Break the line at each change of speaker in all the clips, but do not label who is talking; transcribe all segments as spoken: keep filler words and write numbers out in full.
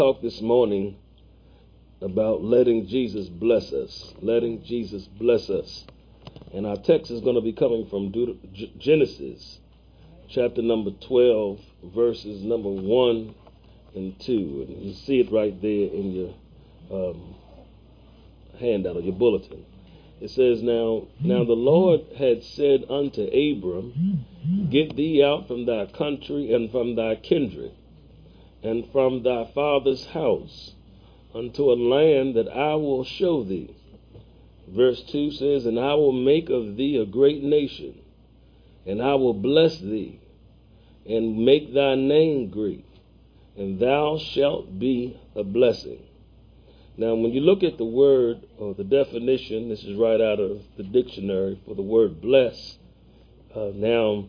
talk this morning about letting Jesus bless us, letting Jesus bless us. And our text is going to be coming from Deut- G- Genesis, chapter number twelve, verses number one and two. And you see it right there in your um, handout or your bulletin. It says, now, now the Lord had said unto Abram, get thee out from thy country and from thy kindred and from thy father's house unto a land that I will show thee. Verse two says, and I will make of thee a great nation, and I will bless thee, and make thy name great, and thou shalt be a blessing. Now, when you look at the word or the definition, this is right out of the dictionary for the word bless. Uh, now,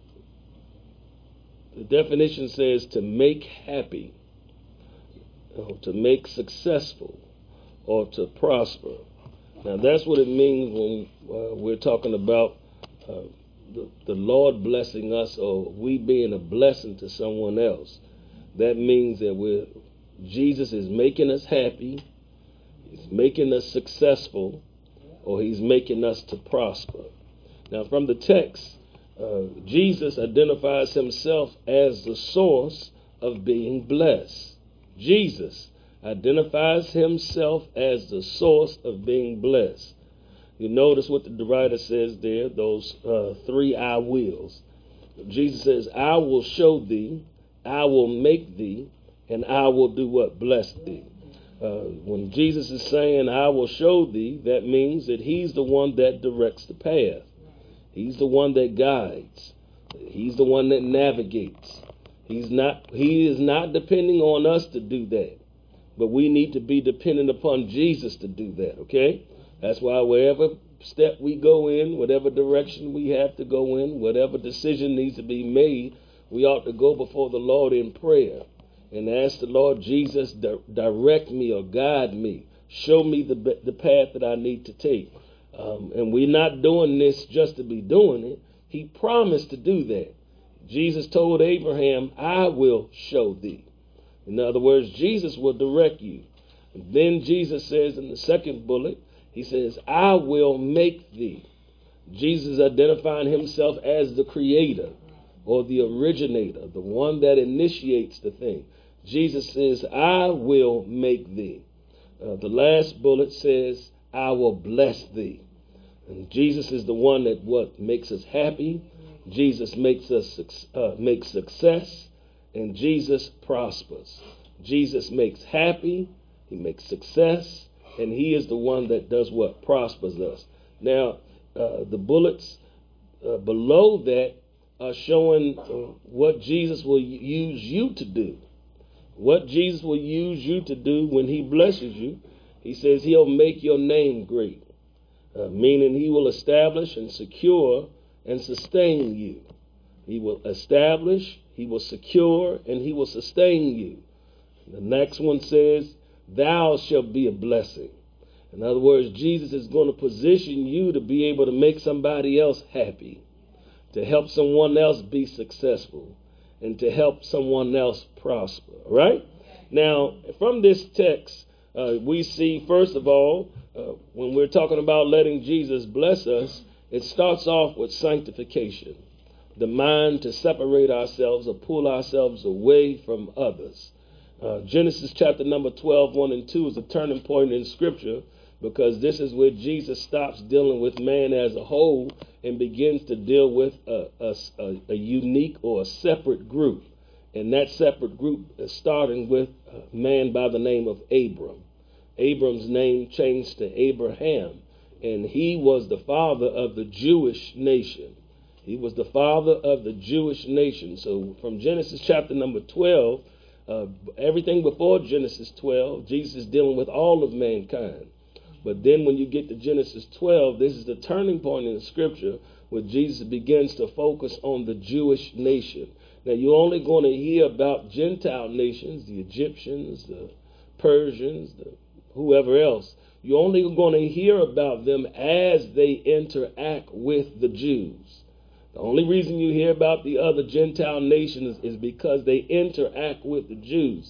the definition says to make happy, or to make successful, or to prosper. Now, that's what it means when uh, we're talking about uh, the, the Lord blessing us or we being a blessing to someone else. That means that we're, Jesus is making us happy, He's making us successful, or He's making us to prosper. Now, from the text, uh, Jesus identifies Himself as the source of being blessed. Jesus identifies Himself as the source of being blessed. You notice what the writer says there, those uh, three I wills. Jesus says, I will show thee, I will make thee, and I will do what? Bless thee. Uh, when Jesus is saying, I will show thee, that means that He's the one that directs the path. He's the one that guides. He's the one that navigates. He's not, he is not depending on us to do that. But we need to be dependent upon Jesus to do that, okay? That's why wherever step we go in, whatever direction we have to go in, whatever decision needs to be made, we ought to go before the Lord in prayer and ask the Lord Jesus, di- direct me or guide me. Show me the, the path that I need to take. Um, and we're not doing this just to be doing it. He promised to do that. Jesus told Abraham, I will show thee. In other words, Jesus will direct you. And then Jesus says in the second bullet, He says, I will make thee. Jesus is identifying Himself as the creator or the originator, the one that initiates the thing. Jesus says, I will make thee. Uh, the last bullet says, I will bless thee. And Jesus is the one that what makes us happy. Jesus makes us uh, makes success. And Jesus prospers. Jesus makes happy, He makes success, and He is the one that does what? Prospers us. Now, uh, the bullets uh, below that are showing uh, what Jesus will use you to do. What Jesus will use you to do when He blesses you. He says He'll make your name great, uh, meaning He will establish and secure and sustain you. He will establish, He will secure, and He will sustain you. The next one says, thou shalt be a blessing. In other words, Jesus is going to position you to be able to make somebody else happy, to help someone else be successful, and to help someone else prosper. All right? Now, from this text, uh, we see, first of all, uh, when we're talking about letting Jesus bless us, it starts off with sanctification. The mind to separate ourselves or pull ourselves away from others. Uh, Genesis chapter number twelve, one and two is a turning point in Scripture because this is where Jesus stops dealing with man as a whole and begins to deal with a, a, a, a unique or a separate group. And that separate group is starting with a man by the name of Abram. Abram's name changed to Abraham, and he was the father of the Jewish nation. He was the father of the Jewish nation. So from Genesis chapter number twelve, uh, everything before Genesis twelve, Jesus is dealing with all of mankind. But then when you get to Genesis twelve, this is the turning point in the Scripture where Jesus begins to focus on the Jewish nation. Now, you're only going to hear about Gentile nations, the Egyptians, the Persians, the whoever else. You're only going to hear about them as they interact with the Jews. The only reason you hear about the other Gentile nations is because they interact with the Jews.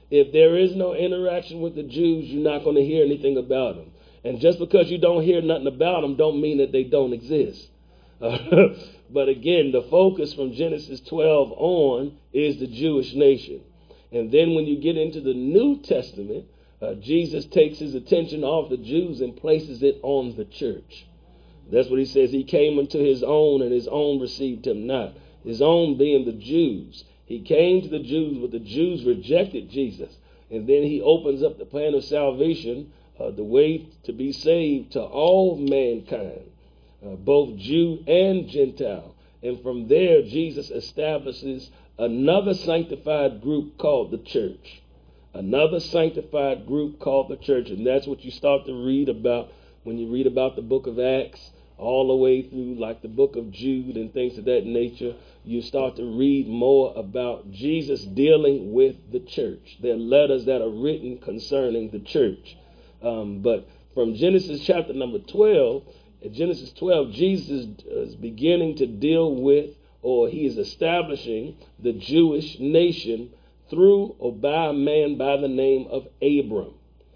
If there is no interaction with the Jews, you're not going to hear anything about them. And just because you don't hear nothing about them don't mean that they don't exist. Uh, but again, the focus from Genesis twelve on is the Jewish nation. And then when you get into the New Testament, uh, Jesus takes his attention off the Jews and places it on the church. That's what he says. He came unto his own, and his own received him not. His own being the Jews. He came to the Jews, but the Jews rejected Jesus. And then he opens up the plan of salvation, uh, the way to be saved to all mankind, uh, both Jew and Gentile. And from there, Jesus establishes another sanctified group called the church. Another sanctified group called the church. And that's what you start to read about when you read about the book of Acts, all the way through like the book of Jude and things of that nature. You start to read more about Jesus dealing with the church. There are letters that are written concerning the church. Um, but from Genesis chapter number twelve, in Genesis twelve, Jesus is beginning to deal with, or he is establishing the Jewish nation through or by a man by the name of Abram.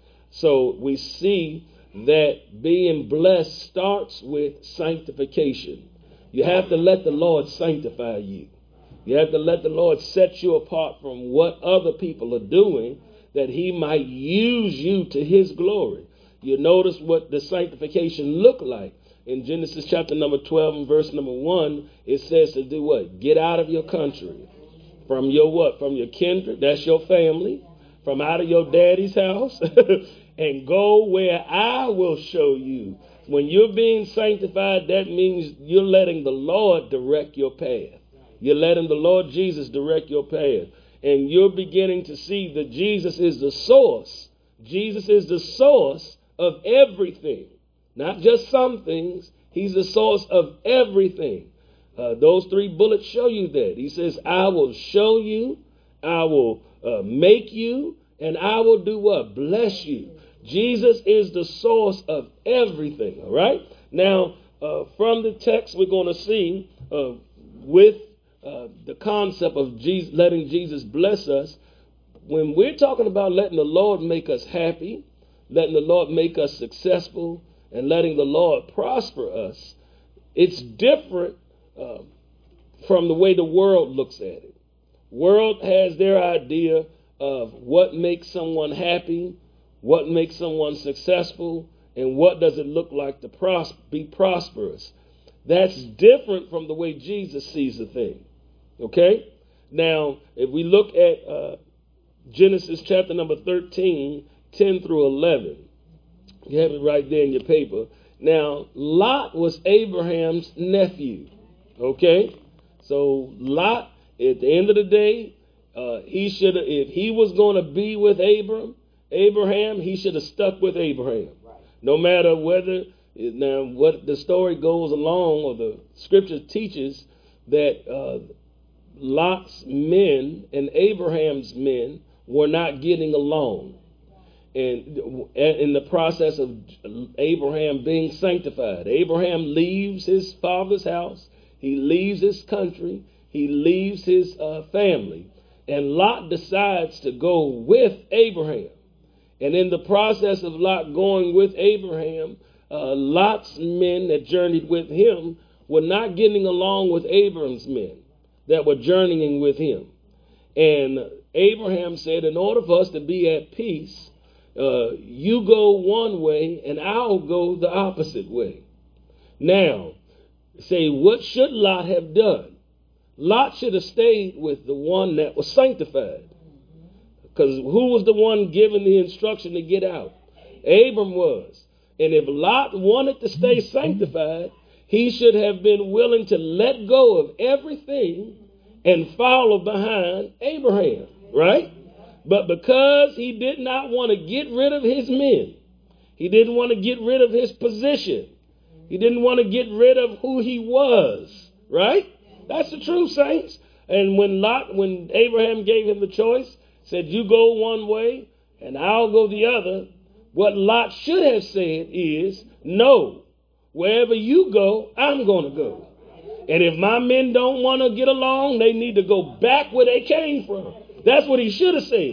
So we see that being blessed starts with sanctification. You have to let the Lord sanctify you. You have to let the Lord set you apart from what other people are doing, that he might use you to his glory. You notice what the sanctification looked like. In Genesis chapter number twelve and verse number one, it says to do what? Get out of your country. From your what? From your kindred, that's your family. From out of your daddy's house. And go where I will show you. When you're being sanctified, that means you're letting the Lord direct your path. You're letting the Lord Jesus direct your path. And you're beginning to see that Jesus is the source. Jesus is the source of everything. Not just some things. He's the source of everything. Uh, those three bullets show you that. He says, I will show you, I will uh, make you, and I will do what? Bless you. Jesus is the source of everything, all right? Now, uh, from the text, we're going to see uh, with uh, the concept of Jesus, letting Jesus bless us, when we're talking about letting the Lord make us happy, letting the Lord make us successful, and letting the Lord prosper us, it's different uh, from the way the world looks at it. World has their idea of what makes someone happy, what makes someone successful, and what does it look like to pros- be prosperous. That's different from the way Jesus sees the thing. Okay? Now, if we look at uh, Genesis chapter number thirteen, ten through eleven, you have it right there in your paper. Now, Lot was Abraham's nephew. Okay? So, Lot, at the end of the day, uh, he should have, if he was going to be with Abram, Abraham, he should have stuck with Abraham. Right. No matter whether, now what the story goes along, or the scripture teaches that uh, Lot's men and Abraham's men were not getting along. And in the process of Abraham being sanctified, Abraham leaves his father's house, he leaves his country, he leaves his uh, family, and Lot decides to go with Abraham. And in the process of Lot going with Abraham, uh, Lot's men that journeyed with him were not getting along with Abram's men that were journeying with him. And Abraham said, in order for us to be at peace, uh, you go one way and I'll go the opposite way. Now, say, what should Lot have done? Lot should have stayed with the one that was sanctified. Because who was the one given the instruction to get out? Abram was. And if Lot wanted to stay sanctified, he should have been willing to let go of everything and follow behind Abraham, right? But because he did not want to get rid of his men, he didn't want to get rid of his position, he didn't want to get rid of who he was, right? That's the truth, saints. And when Lot, when Abraham gave him the choice, said, you go one way and I'll go the other, what Lot should have said is, no, wherever you go, I'm going to go. And if my men don't want to get along, they need to go back where they came from. That's what he should have said.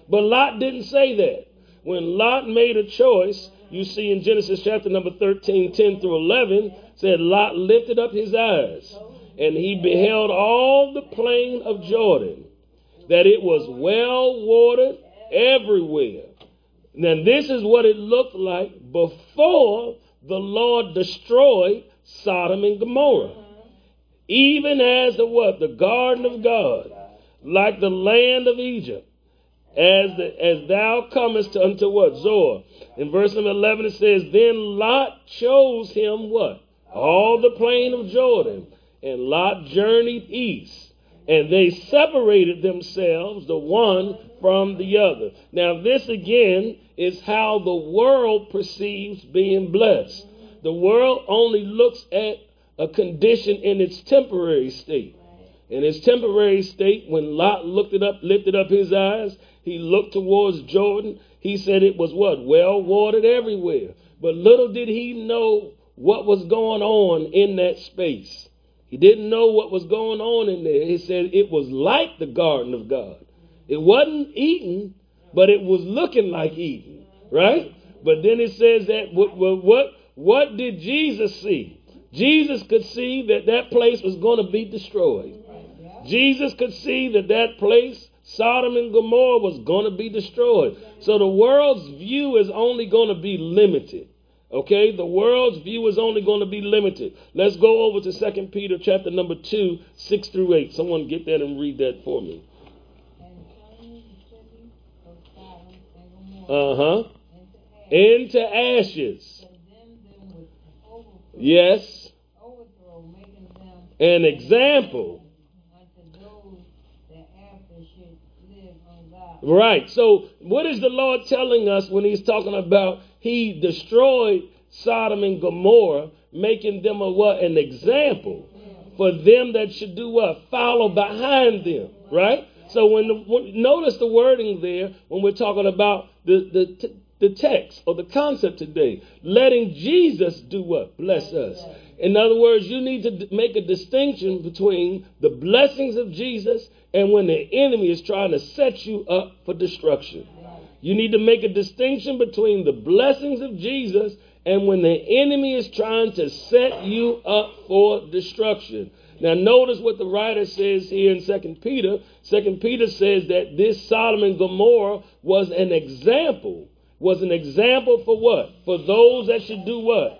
But Lot didn't say that. When Lot made a choice, you see in Genesis chapter number thirteen, ten through eleven, said Lot lifted up his eyes, and he beheld all the plain of Jordan, that it was well watered everywhere. Now this is what it looked like before the Lord destroyed Sodom and Gomorrah. Even as the what? The garden of God, like the land of Egypt, as the, as thou comest unto what? Zoar. In verse number eleven it says, then Lot chose him what? All the plain of Jordan. And Lot journeyed east, and they separated themselves, the one from the other. Now this again is how the world perceives being blessed. The world only looks at a condition in its temporary state. In its temporary state, when Lot looked it up, lifted up his eyes, he looked towards Jordan. He said it was what? Well watered everywhere. But little did he know what was going on in that space. He didn't know what was going on in there. He said it was like the garden of God. It wasn't Eden, but it was looking like Eden, right? But then it says that what, what, what did Jesus see? Jesus could see that that place was going to be destroyed. Jesus could see that that place, Sodom and Gomorrah, was going to be destroyed. So the world's view is only going to be limited. Okay, the world's view is only going to be limited. Let's go over to Second Peter chapter number two, six through eight. Someone get that and read that for me. Uh-huh. Into ashes. Yes. An example. Right. So what is the Lord telling us when he's talking about he destroyed Sodom and Gomorrah, making them a what? An example for them that should do what? Follow behind them. Right? So when, the, when notice the wording there when we're talking about the, the, the text or the concept today. Letting Jesus do what? Bless us. In other words, you need to make a distinction between the blessings of Jesus and when the enemy is trying to set you up for destruction. You need to make a distinction between the blessings of Jesus and when the enemy is trying to set you up for destruction. Now notice what the writer says here in Second Peter. Second Peter says that this Sodom and Gomorrah was an example. Was an example for what? For those that should do what?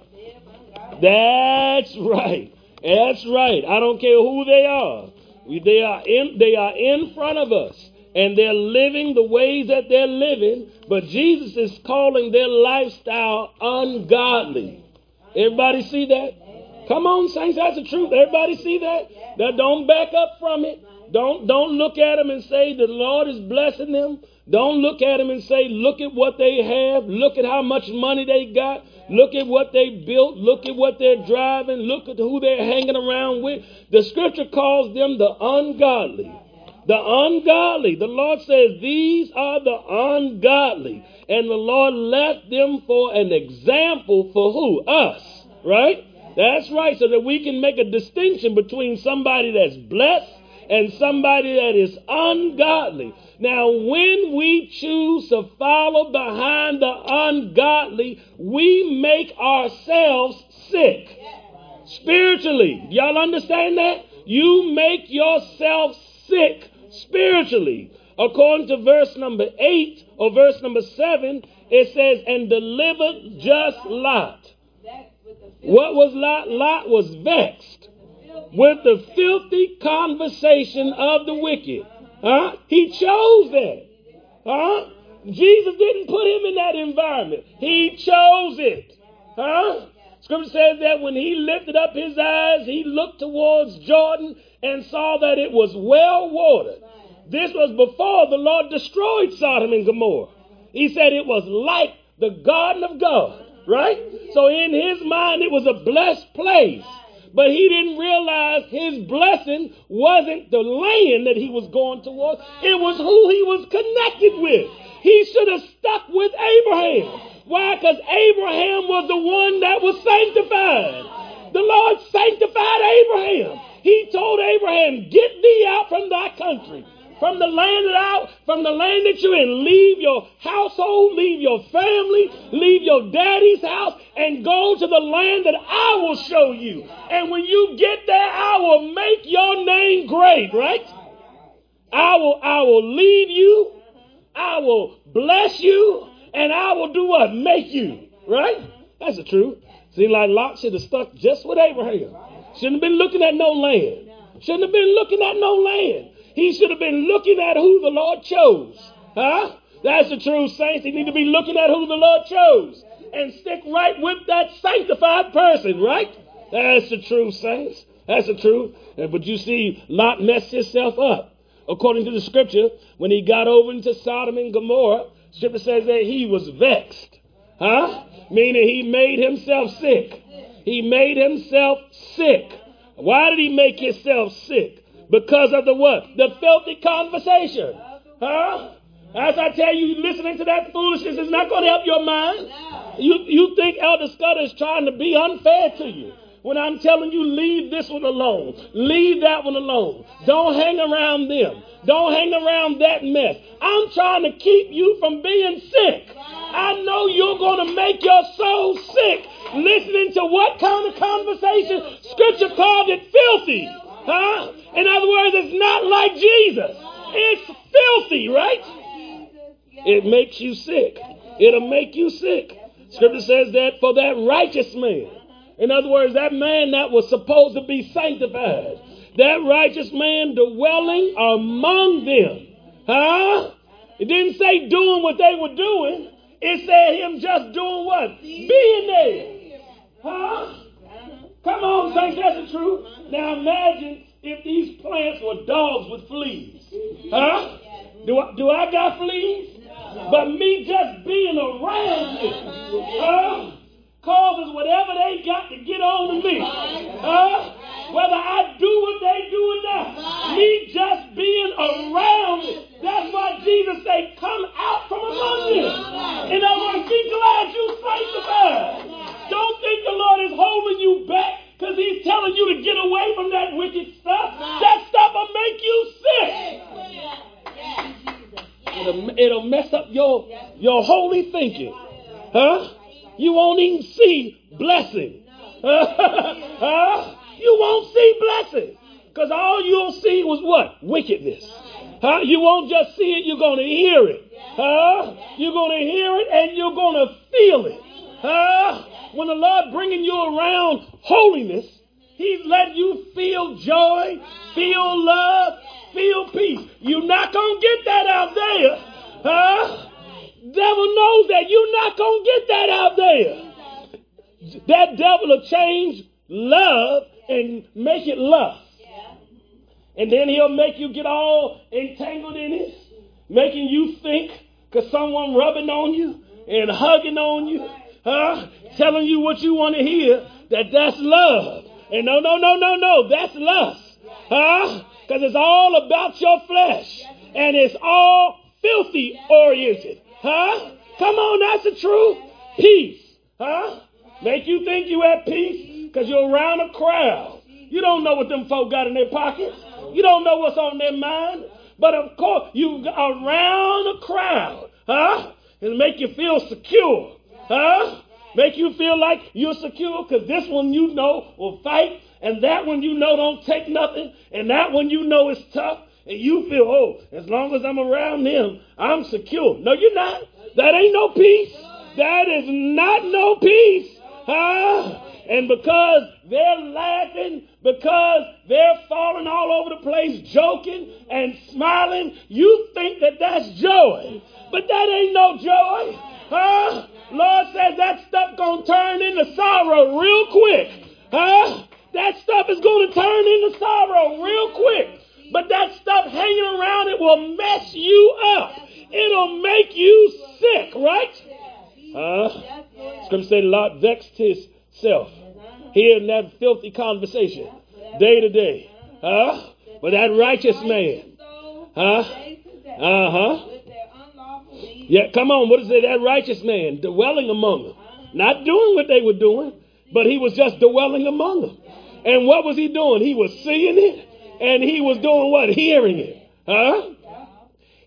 That's right. That's right. I don't care who they are. They are in, they are in front of us. And they're living the ways that they're living. But Jesus is calling their lifestyle ungodly. Everybody see that? Come on, saints. That's the truth. Everybody see that? Now don't back up from it. Don't, don't look at them and say the Lord is blessing them. Don't look at them and say, look at what they have. Look at how much money they got. Look at what they built. Look at what they're driving. Look at who they're hanging around with. The scripture calls them the ungodly. The ungodly. The Lord says these are the ungodly. And the Lord left them for an example for who? Us. Right? That's right. So that we can make a distinction between somebody that's blessed and somebody that is ungodly. Now, when we choose to follow behind the ungodly, we make ourselves sick. Spiritually. Y'all understand that? You make yourself sick spiritually. According to verse number eight or verse number seven, it says, and delivered just Lot. What was Lot? Lot was vexed with the filthy conversation of the wicked. Huh? He chose that. Huh? Jesus didn't put him in that environment. He chose it. Huh? Scripture says that when he lifted up his eyes, he looked towards Jordan and saw that it was well watered. This was before the Lord destroyed Sodom and Gomorrah. He said it was like the garden of God, right? So in his mind, it was a blessed place. But he didn't realize his blessing wasn't the land that he was going towards. It was who he was connected with. He should have stuck with Abraham. Why? Because Abraham was the one that was sanctified. The Lord sanctified Abraham. He told Abraham, get thee out from thy country, From the land that I, from the land that you're in, leave your household, leave your family, leave your daddy's house, and go to the land that I will show you. And when you get there, I will make your name great, right? I will, I will lead you, I will bless you, and I will do what? Make you, right? That's the truth. See, like Lot should have stuck just with Abraham. Shouldn't have been looking at no land. Shouldn't have been looking at no land. He should have been looking at who the Lord chose. Huh? That's the true saints. He need to be looking at who the Lord chose and stick right with that sanctified person, right? That's the true saints. That's the truth. But you see, Lot messed himself up. According to the scripture, when he got over into Sodom and Gomorrah, scripture says that he was vexed. Huh? Meaning he made himself sick. He made himself sick. Why did he make himself sick? Because of the what? The filthy conversation. Huh? As I tell you, listening to that foolishness is not going to help your mind. You, you think Elder Scudder is trying to be unfair to you. When I'm telling you, leave this one alone. Leave that one alone. Don't hang around them. Don't hang around that mess. I'm trying to keep you from being sick. I know you're going to make your soul sick listening to what kind of conversation? Scripture called it filthy. Huh? In other words, it's not like Jesus. It's filthy, right? It makes you sick. It'll make you sick. Scripture says that for that righteous man. In other words, that man that was supposed to be sanctified. That righteous man dwelling among them. Huh? It didn't say doing what they were doing. It said him just doing what? Being there. Huh? Come on, saints, that's the truth. Now imagine if these plants were dogs with fleas. Huh? Do I, do I got fleas? But me just being around them, huh, causes whatever they got to get on to me. Huh? Whether I do what they do or not. Me just being around it. That's why Jesus said, come out from among them. In other words, be glad you sanctified. Don't think the Lord is holding you back because he's telling you to get away from that wicked stuff. That stuff will make you sick. It'll, it'll mess up your, your holy thinking. Huh? You won't even see blessing. Huh? You won't see blessing. Because all you'll see was what? Wickedness. Huh? You won't just see it, you're going to hear it. Huh? You're going to hear it and you're going to feel it. Huh? When the Lord bringing you around holiness, he's letting you feel joy, feel love, feel peace. You're not going to get that out there. Huh? Devil knows that you're not going to get that out there. That devil will change love and make it lust. And then he'll make you get all entangled in it, making you think because someone rubbing on you and hugging on you, huh? Telling you what you want to hear, that that's love. And no, no, no, no, no, that's lust. Huh? Because it's all about your flesh. And it's all filthy oriented. Huh? Come on, that's the truth. Peace. Huh? Make you think you at peace because you're around a crowd. You don't know what them folk got in their pockets. You don't know what's on their mind. But of course, you around a crowd. Huh? It'll make you feel secure. Huh? Make you feel like you're secure because this one you know will fight. And that one you know don't take nothing. And that one you know is tough. And you feel, oh, as long as I'm around them, I'm secure. No, you're not. That ain't no peace. That is not no peace. Huh? And because they're laughing, because they're falling all over the place, joking and smiling, you think that that's joy. But that ain't no joy. Huh? Lord says that stuff gonna turn into sorrow real quick. Huh? That stuff is gonna turn into sorrow real quick. But that stuff hanging around, it will mess you up. It'll make you sick, right? Huh? Scripture said Lot vexed himself. Hearing that filthy conversation day to day. Huh? But that righteous man. Huh? Uh-huh. Yeah, come on. What is it? That righteous man dwelling among them. Not doing what they were doing, but he was just dwelling among them. And what was he doing? He was seeing it. And he was doing what? Hearing it. Huh?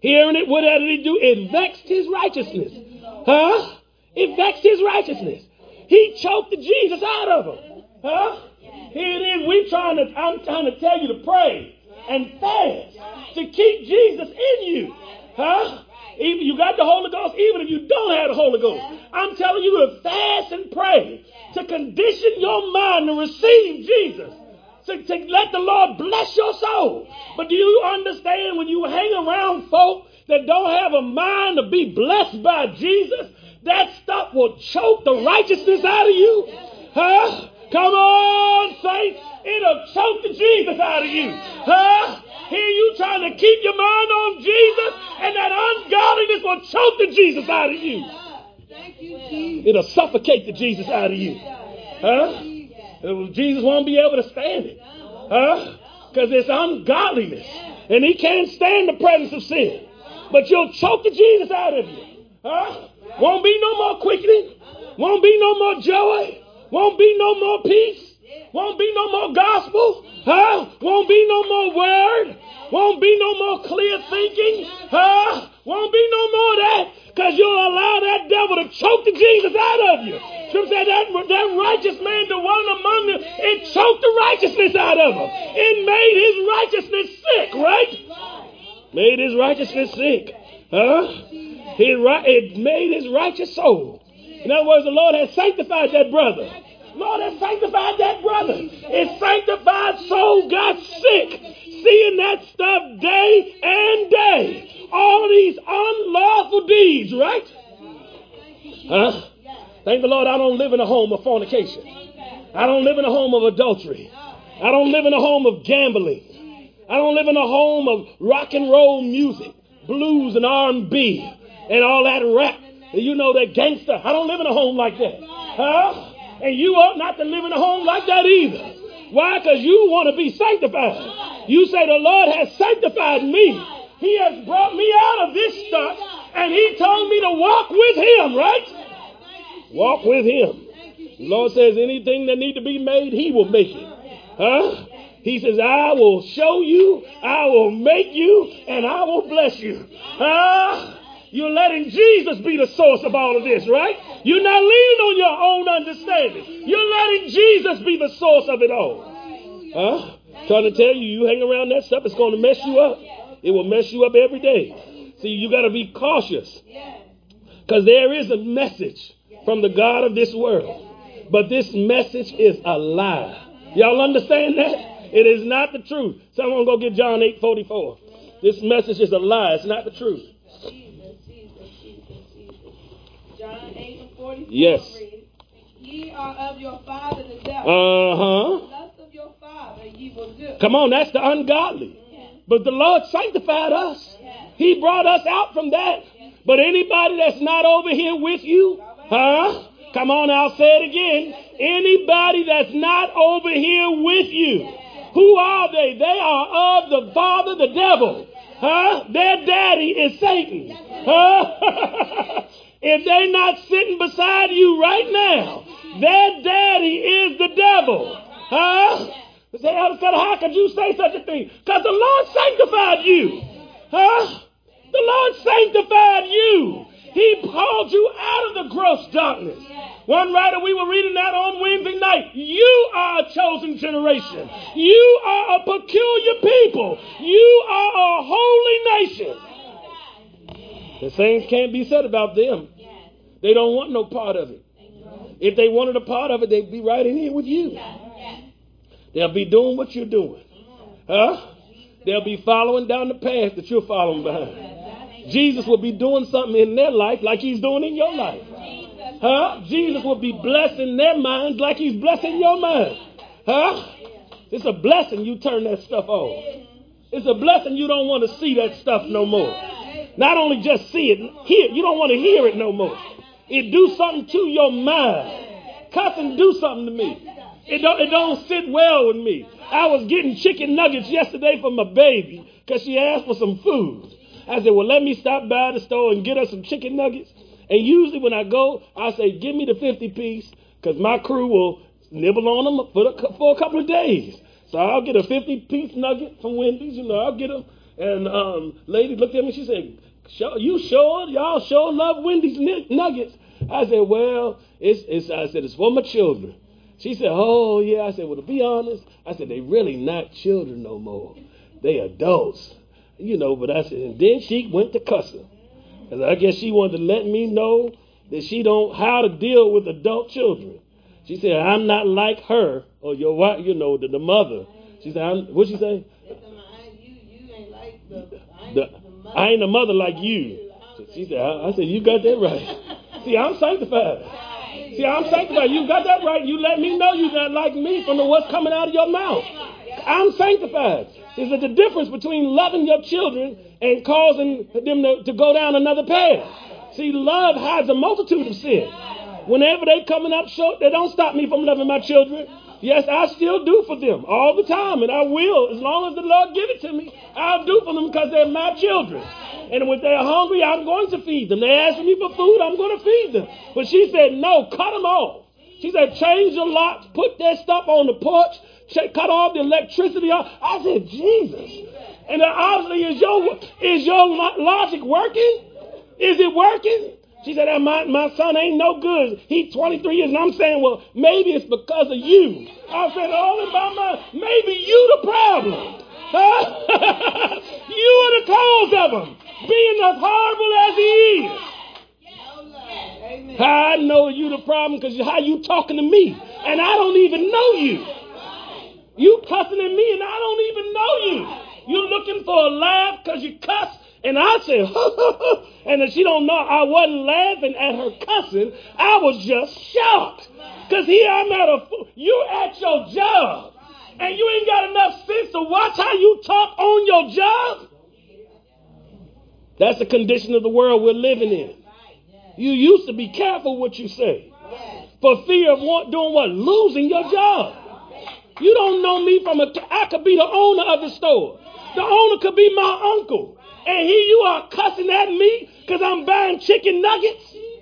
Hearing it, what did he do? It vexed his righteousness. Huh? It vexed his righteousness. He choked the Jesus out of him. Huh? Here it is. We trying to, I'm trying to tell you to pray and fast to keep Jesus in you. Huh? Even you got the Holy Ghost, even if you don't have the Holy Ghost. I'm telling you to fast and pray to condition your mind to receive Jesus. To, to let the Lord bless your soul. But do you understand when you hang around folk that don't have a mind to be blessed by Jesus, that stuff will choke the righteousness out of you? Huh? Come on, saints. It'll choke the Jesus out of you. Huh? Here you trying to keep your mind on Jesus, and that ungodliness will choke the Jesus out of you. It'll suffocate the Jesus out of you. Huh? Jesus won't be able to stand it. Huh? Because it's ungodliness. And he can't stand the presence of sin. But you'll choke the Jesus out of you. Huh? Won't be no more quickening. Won't be no more joy. Won't be no more peace. Won't be no more gospel. Huh? Won't be no more word. Won't be no more clear thinking. Huh? Won't be no more of that. Because you'll allow that devil to choke the Jesus out of you. Scripture said that, that righteous man, the one among them, it choked the righteousness out of him. It made his righteousness sick, right? Made his righteousness sick. Huh? It, it made his righteous soul. In other words, the Lord has sanctified that brother. Lord has sanctified that brother. His sanctified soul got sick, seeing that stuff day and day. All these unlawful deeds, right? Huh? Thank the Lord I don't live in a home of fornication. I don't live in a home of adultery. I don't live in a home of gambling. I don't live in a home of rock and roll music, blues and R and B and all that rap. And you know, that gangster. I don't live in a home like that. Huh? And you ought not to live in a home like that either. Why? Because you want to be sanctified. You say the Lord has sanctified me. He has brought me out of this stuff. And he told me to walk with him, right? Walk with him. The Lord says anything that need to be made, he will make it. Huh? He says, I will show you, I will make you, and I will bless you. Huh? You're letting Jesus be the source of all of this, right? You're not leaning on your own understanding. You're letting Jesus be the source of it all. Huh? Trying to tell you, you hang around that stuff, it's going to mess you up. It will mess you up every day. See, you got to be cautious. Because there is a message from the God of this world. But this message is a lie. Y'all understand that? It is not the truth. Someone go get John eight forty-four. This message is a lie. It's not the truth.
John eight and forty-four.
Yes.
Ye are of your father the devil.
Uh-huh.
The lust of your father ye will do.
Come on, that's the ungodly. Yeah. But the Lord sanctified us. Yeah. He brought us out from that. Yeah. But anybody that's not over here with you, huh? Come on, I'll say it again. Anybody that's not over here with you, who are they? They are of the father, the devil. Huh? Their daddy is Satan. Huh? If they're not sitting beside you right now, their daddy is the devil. Huh? They say, how could you say such a thing? Because the Lord sanctified you. Huh? The Lord sanctified you. He called you out of the gross darkness. One writer, we were reading that on Wednesday night. You are a chosen generation. You are a peculiar people. You are a holy nation. The same can't be said about them. They don't want no part of it. If they wanted a part of it, they'd be right in here with you. They'll be doing what you're doing. Huh? They'll be following down the path that you're following behind. Jesus will be doing something in their life like he's doing in your life. Huh? Jesus will be blessing their minds like he's blessing your mind. Huh? It's a blessing you turn that stuff off. It's a blessing you don't want to see that stuff no more. Not only just see it, hear. You don't want to hear it no more. It do something to your mind. Cussing do something to me. It don't, it don't sit well with me. I was getting chicken nuggets yesterday for my baby because she asked for some food. I said, well, let me stop by the store and get her some chicken nuggets. And usually when I go, I say, give me the fifty piece because my crew will nibble on them for, the, for a couple of days. So I'll get a fifty piece nugget from Wendy's. You know, I'll get them. And um, lady looked at me. She said, "Sure, you sure? Y'all sure love Wendy's nuggets?" I said, "Well, it's, it's." I said, "It's for my children." She said, "Oh yeah." I said, "Well, to be honest," I said, "they really not children no more. They adults, you know." But I said, and then she went to cussing, because I guess she wanted to let me know that she don't how to deal with adult children. She said, "I'm not like her or your wife, you know, the, the mother." She said, I'm, "What'd she say?" The, I ain't a mother like you. She said, I, I said, "You got that right." See, I'm sanctified. See, I'm sanctified. You got that right. You let me know you're not like me from the what's coming out of your mouth. I'm sanctified. Is it the difference between loving your children and causing them to, to go down another path? See, love hides a multitude of sin. Whenever they coming up short, they don't stop me from loving my children. Yes, I still do for them all the time, and I will. As long as the Lord give it to me, I'll do for them because they're my children. And when they're hungry, I'm going to feed them. They ask me for food, I'm going to feed them. But she said, "No, cut them off." She said, "Change the locks, put that stuff on the porch, check, cut off the electricity off." I said, "Jesus." And obviously, is your, is your logic working? Is it working? She said, my, my son ain't no good. He's twenty-three years. And I'm saying, well, maybe it's because of you. I said, all about my, maybe you the problem. Huh? You are the cause of him being as horrible as he is. How I know you the problem because how you talking to me. And I don't even know you. You cussing at me and I don't even know you. You looking for a laugh because you cuss. And I said, and if she don't know, I wasn't laughing at her cussing. I was just shocked. Because here I'm at a, you at your job. And you ain't got enough sense to watch how you talk on your job. That's the condition of the world we're living in. You used to be careful what you say. For fear of what, doing what? Losing your job. You don't know me from a, I could be the owner of the store. The owner could be my uncle. And here you are cussing at me because I'm buying chicken nuggets.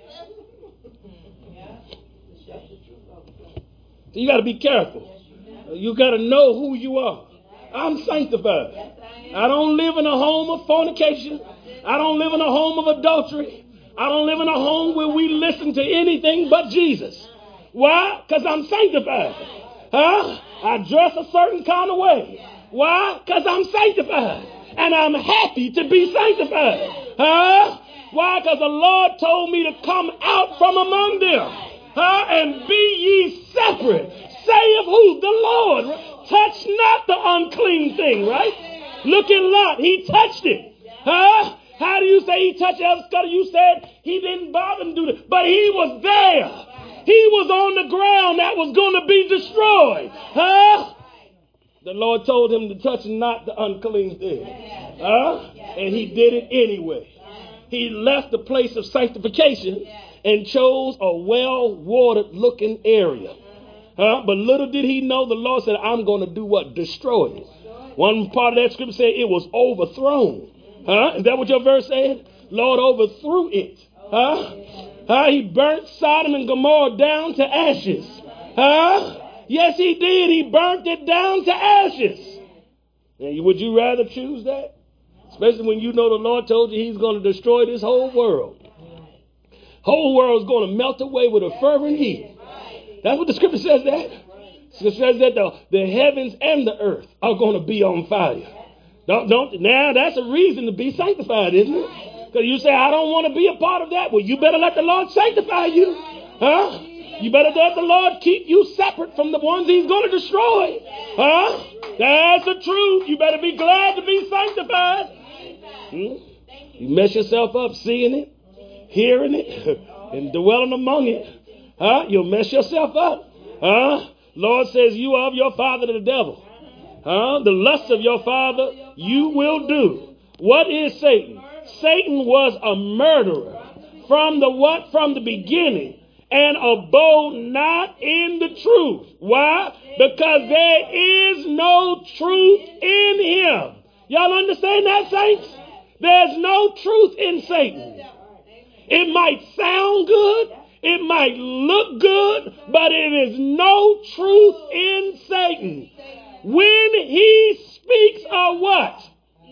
You got to be careful. You got to know who you are. I'm sanctified. I don't live in a home of fornication. I don't live in a home of adultery. I don't live in a home where we listen to anything but Jesus. Why? Because I'm sanctified. Huh? I dress a certain kind of way. Why? Because I'm sanctified. And I'm happy to be sanctified. Huh? Why? Because the Lord told me to come out from among them. Huh? And be ye separate. Saith who? The Lord. Touch not the unclean thing, right? Look at Lot. He touched it. Huh? How do you say he touched it? Scudder, you said he didn't bother to do it. But he was there. He was on the ground that was going to be destroyed. Huh? The Lord told him to touch not the unclean thing. Huh? And he did it anyway. He left the place of sanctification and chose a well-watered looking area. Huh? But little did he know, the Lord said, I'm going to do what? Destroy it. One part of that scripture said it was overthrown. Huh? Is that what your verse said? Lord overthrew it. Huh? Huh? He burnt Sodom and Gomorrah down to ashes. Huh? Yes, he did. He burnt it down to ashes. And would you rather choose that? Especially when you know the Lord told you he's going to destroy this whole world. Whole world is going to melt away with a fervent heat. That's what the scripture says that. It says that the, the heavens and the earth are going to be on fire. Don't, don't, now that's a reason to be sanctified, isn't it? Because you say, I don't want to be a part of that. Well, you better let the Lord sanctify you. Huh? You better let the Lord keep you separate from the ones he's going to destroy. Huh? That's the truth. You better be glad to be sanctified. Hmm? You mess yourself up seeing it, hearing it, and dwelling among it. Huh? You'll mess yourself up. Huh? Lord says you are of your father the devil. Huh? The lust of your father you will do. What is Satan? Satan was a murderer from the what? From the beginning. And abode not in the truth. Why? Because there is no truth in him. Y'all understand that, saints? There's no truth in Satan. It might sound good. It might look good. But it is no truth in Satan. When he speaks of what?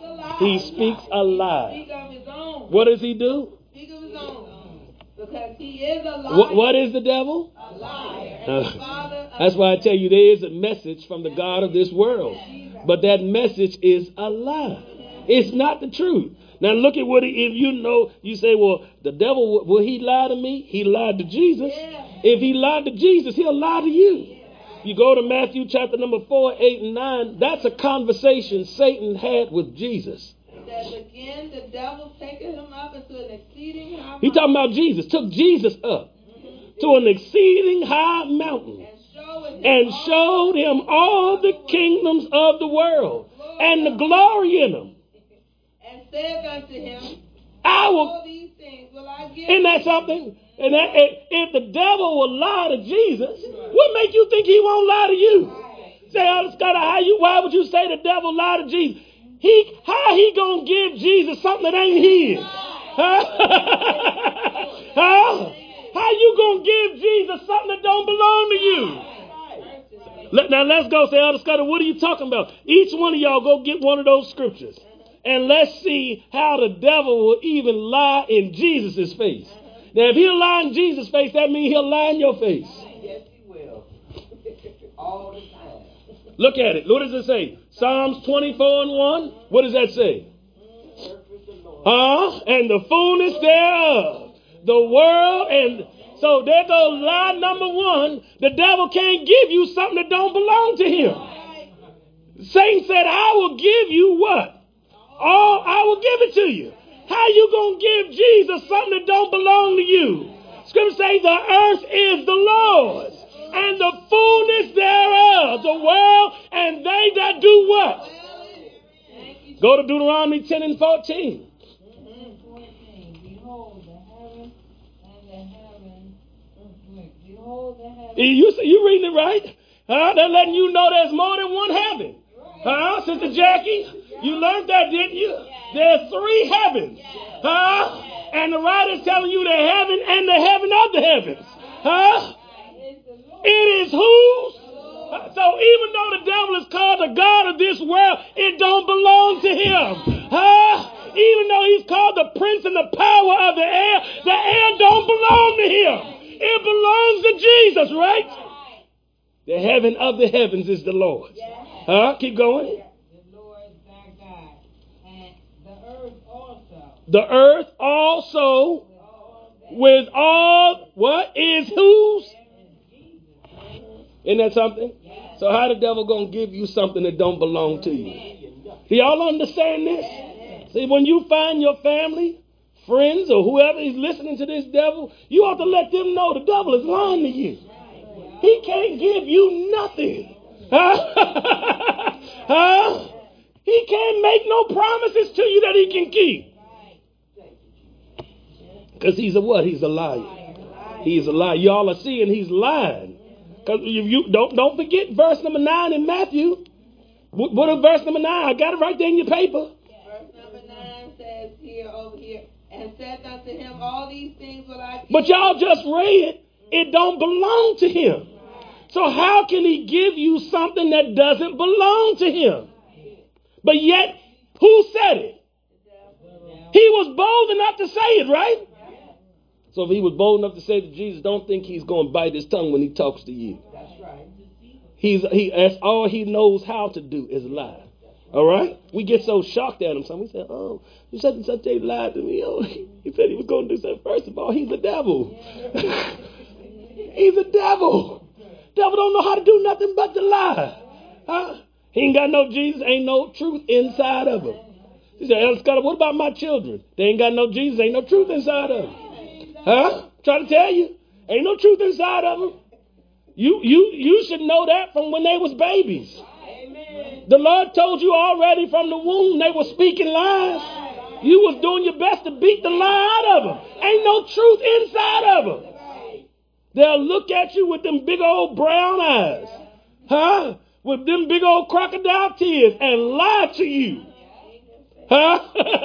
a lie.
He speaks a lie.
He speaks of his own.
What does he do?
Speak of his own. Because he is a liar.
What, what is the devil?
A liar. And
Uh,
the father of
That's why I tell you there is a message from the God of this world. But that message is a lie. It's not the truth. Now look at what he, if you know, you say, well, the devil, will he lie to me? He lied to Jesus. If he lied to Jesus, he'll lie to you. You go to Matthew chapter number four, eight, and nine. That's a conversation Satan had with Jesus.
It says, again, the devil taketh him up into an exceeding high
He talking about Jesus. Took Jesus up to an exceeding high mountain and showed him all the kingdoms of the world and the glory in them.
And said unto him,
I will.
all these things will I give
Isn't that something? And that, if the devil will lie to Jesus, what make you think he won't lie to you? Say, oh, Scott, how you? Why would you say the devil lied to Jesus? He, how he gonna give Jesus something that ain't his? Huh? Huh? How you gonna give Jesus something that don't belong to you? Let, now let's go. Say, Elder Scott, what are you talking about? Each one of y'all go get one of those scriptures. And let's see how the devil will even lie in Jesus' face. Now, if he'll lie in Jesus' face, that means he'll lie in your face.
Yes, he will. All the time.
Look at it. What does it say? Psalms twenty-four and one. What does that say? Huh? And the fullness thereof. The world. And so there goes lie number one. The devil can't give you something that don't belong to him. Satan said, I will give you what? All, I will give it to you. How you going to give Jesus something that don't belong to you? Scripture says the earth is the Lord's and the fullness thereof, the world and they that do what? Go to Deuteronomy ten and fourteen.
Behold the heaven and the heaven. Behold the heaven.
You, you reading it right? Huh? They're letting you know there's more than one heaven. Huh, Sister Jackie? You learned that, didn't you? There's three heavens. Huh? And the writer's telling you the heaven and the heaven of the heavens. Huh? It is whose? So even though the devil is called the God of this world, it don't belong to him. Huh? Even though he's called the prince and the power of the air, the air don't belong to him. It belongs to Jesus, right? The heaven of the heavens is the Lord's. Huh? Keep going.
The Lord thy God, and the earth also.
The earth also with all what is whose? Isn't that something? So how the devil gonna give you something that don't belong to you? Do y'all understand this? See, when you find your family, friends, or whoever is listening to this devil, you ought to let them know the devil is lying to you. He can't give you nothing. Huh? Huh? He can't make no promises to you that he can keep. Because he's a what? He's a liar. He's a liar. Y'all are seeing he's lying. Because you, you don't don't forget verse number nine in Matthew. What, what is verse number nine? I got it right there in your paper.
Verse number nine says here, over here, and said unto him, all these things will I give.
But y'all just read, it don't belong to him. So how can he give you something that doesn't belong to him? But yet, who said it? He was bold enough to say it, right? So if he was bold enough to say to Jesus, don't think he's going to bite his tongue when he talks to you.
That's right.
He's he that's all he knows how to do is lie. All right? We get so shocked at him. So we say, oh, you said and such a lied to me. Oh, he said he was going to do something. First of all, he's a devil. He's a devil. Devil don't know how to do nothing but to lie. Huh? He ain't got no Jesus, ain't no truth inside of him. He said, Elder Scott, what about my children? They ain't got no Jesus, ain't no truth inside of them. Huh? Trying to tell you, ain't no truth inside of them. You you you should know that from when they was babies. Amen. The Lord told you already from the womb they were speaking lies. You was doing your best to beat the lie out of them. Ain't no truth inside of them. They'll look at you with them big old brown eyes, huh? With them big old crocodile tears and lie to you. Huh?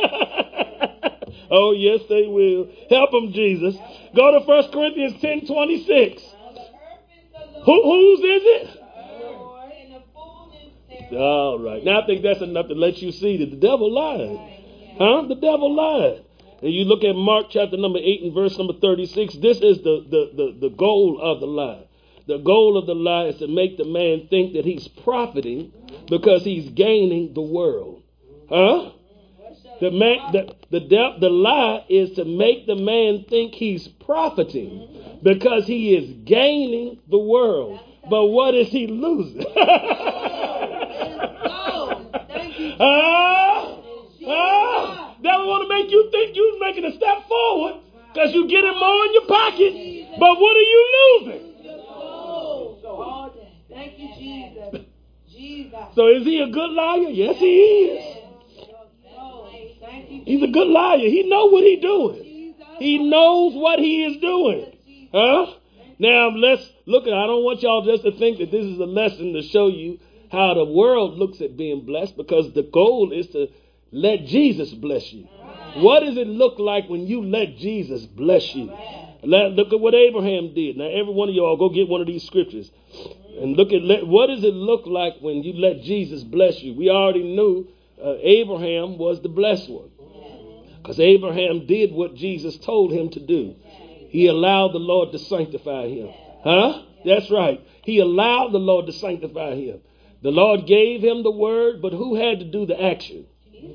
Oh, yes, they will. Help them, Jesus. Go to First Corinthians ten twenty-six. Who, whose is it? All right. Now I think that's enough to let you see that the devil lied. Huh? The devil lied. And you look at Mark chapter number eight and verse number thirty-six. This is the, the, the, the goal of the lie. The goal of the lie is to make the man think that he's profiting because he's gaining the world. Huh? The man, the, the, de- the lie is to make the man think he's profiting because he is gaining the world. But what is he losing? Ah, ah, devil want to make you think you're making a step forward because you're getting more in your pocket. But what are you losing?
Thank you, Jesus. Jesus.
So is he a good liar? Yes, he is. He's a good liar. He knows what he's doing. He knows what he is doing. Huh? Now let's look at, I don't want y'all just to think that this is a lesson to show you how the world looks at being blessed, because the goal is to let Jesus bless you. What does it look like when you let Jesus bless you? Let, look at what Abraham did. Now, every one of y'all go get one of these scriptures and look at let, what does it look like when you let Jesus bless you? We already knew uh, Abraham was the blessed one because Abraham did what Jesus told him to do. He allowed the Lord to sanctify him. Huh? That's right. He allowed the Lord to sanctify him. The Lord gave him the word, but who had to do the action?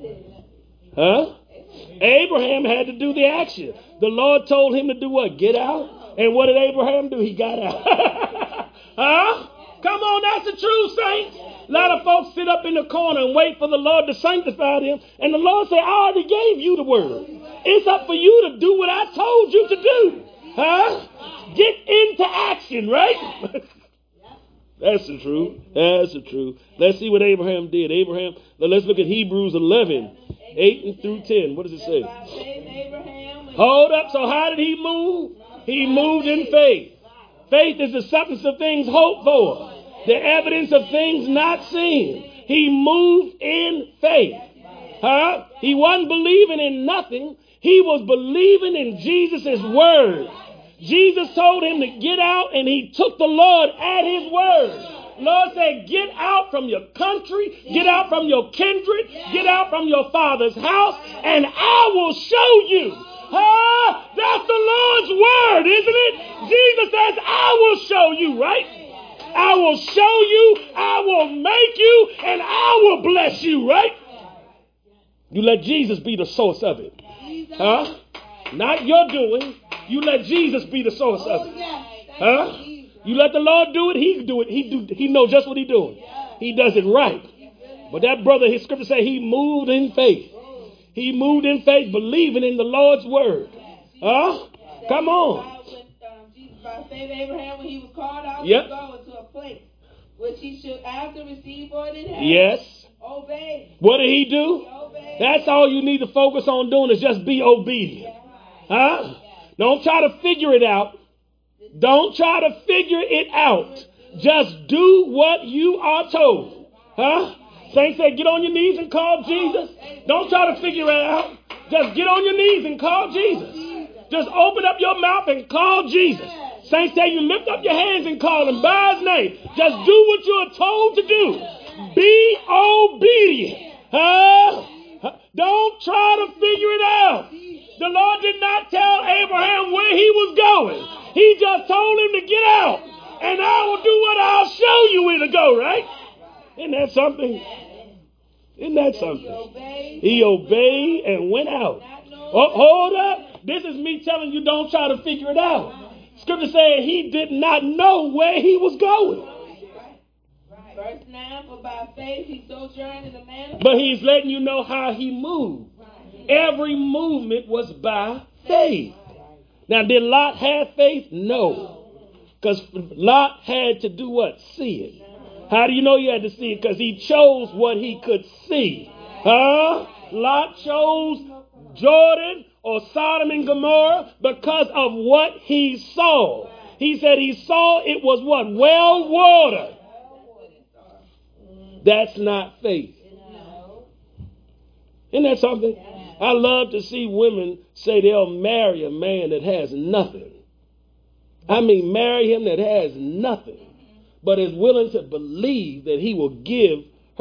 Huh? Abraham had to do the action. The Lord told him to do what? Get out. And what did Abraham do? He got out. Huh? Come on, that's the truth, saints. A lot of folks sit up in the corner and wait for the Lord to sanctify them. And the Lord said, I already gave you the word. It's up for you to do what I told you to do. Huh? Get into action, right? That's the truth. That's the truth. Let's see what Abraham did. Abraham, let's look at Hebrews eleven, eight through ten. What does it say? Hold up. So how did he move? He moved in faith. Faith is the substance of things hoped for, the evidence of things not seen. He moved in faith. Huh? He wasn't believing in nothing. He was believing in Jesus' word. Jesus told him to get out, and he took the Lord at his word. Lord said, get out from your country, get out from your kindred, get out from your father's house, and I will show you. Huh? That's the Lord's word, isn't it? Jesus says, I will show you, right? I will show you, I will make you, and I will bless you, right? You let Jesus be the source of it. Huh? Not your doing. You let Jesus be the source of it. Huh? You let the Lord do it, he do it. He do he knows just what he's doing. He does it right. But that brother, his scripture say he moved in faith. He moved in faith, believing in the Lord's word. Huh? Come on.
By faith, Abraham, when he was called out
yep.
to go into a place which he should after receive for it in heaven.
Yes.
Obey.
What did he do?
He
That's all you need to focus on doing is just be obedient. Huh? Don't try to figure it out. Don't try to figure it out. Just do what you are told. Huh? Saints say, get on your knees and call Jesus. Don't try to figure it out. Just get on your knees and call Jesus. Just open up your mouth and call Jesus. Saints say, you lift up your hands and call him by his name. Just do what you are told to do. Be obedient. Huh? Don't try to figure it out. The Lord did not tell Abraham where he was going. He just told him to get out. And I will do what I'll show you where to go, right? Isn't that something? Isn't that something? He obeyed and went out. Oh, hold up. This is me telling you don't try to figure it out. Scripture said he did not know where he was going.
Verse nine, for by faith he sojourned in the land of
But he's letting you know how he moved. Every movement was by faith. Now, did Lot have faith? No. Because Lot had to do what? See it. How do you know you had to see it? Because he chose what he could see. Huh? Lot chose Jordan or Sodom and Gomorrah because of what he saw. He said he saw it was what? Well watered. That's not faith. Isn't that something? I love to see women say they'll marry a man that has nothing. I mean, marry him that has nothing, but is willing to believe that he will give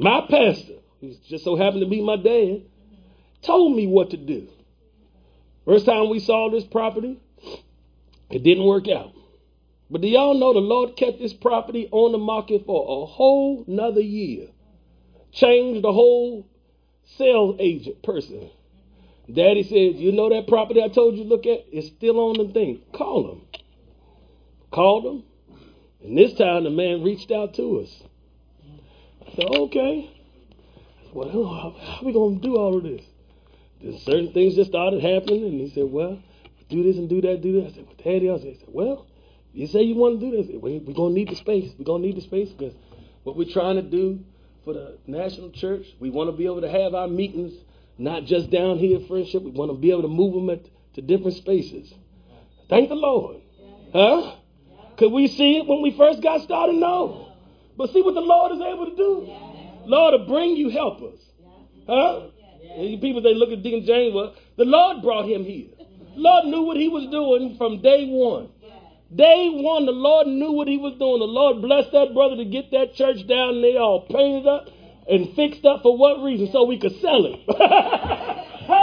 my pastor, who just so happened to be my dad, told me what to do. First time we saw this property, it didn't work out. But do y'all know the Lord kept this property on the market for a whole nother year? Changed the whole sales agent person. Daddy says, you know that property I told you to look at? It's still on the thing. Call him. Called him. And this time the man reached out to us. I said, okay. Well, how are we going to do all of this? Then certain things just started happening. And he said, well, do this and do that, do that. I said, well, Daddy, I said, well, you say you want to do this. I said, well, we're going to need the space. We're going to need the space because what we're trying to do for the national church, we want to be able to have our meetings not just down here at Friendship. We want to be able to move them at, to different spaces. Thank the Lord. Huh? Could we see it when we first got started? No. But see what the Lord is able to do. Lord will bring you helpers. Huh? And people, they look at Deacon James, well, the Lord brought him here. The Lord knew what he was doing from day one. Day one, the Lord knew what he was doing. The Lord blessed that brother to get that church down there all painted up and fixed up for what reason? So we could sell it. ah,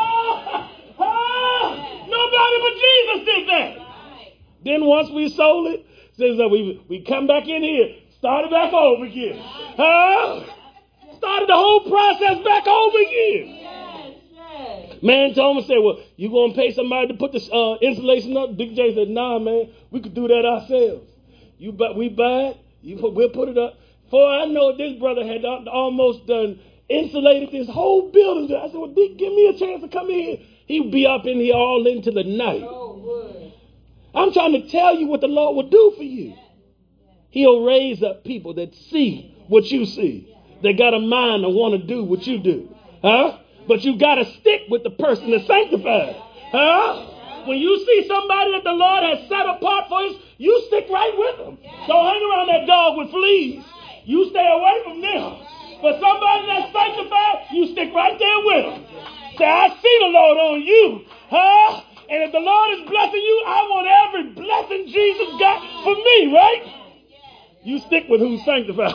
ah, nobody but Jesus did that. Then once we sold it, says that we we come back in here, started back over again. Huh? Started the whole process back over again. Man told me, said, well, you going to pay somebody to put this uh, insulation up? Dick J said, nah, man, we could do that ourselves. You buy, we buy it, you put, we'll put it up. For I know this brother had almost done insulated this whole building. I said, well, Dick, give me a chance to come in here. He'd be up in here all into the night. I'm trying to tell you what the Lord will do for you. He'll raise up people that see what you see. They got a mind to want to do what you do. Huh? But you got to stick with the person that's sanctified. Huh? When you see somebody that the Lord has set apart for us, you stick right with them. Don't hang around that dog with fleas. You stay away from them. But somebody that's sanctified, you stick right there with them. Say, I see the Lord on you. Huh? And if the Lord is blessing you, I want every blessing Jesus got for me, right? You stick with who's sanctified.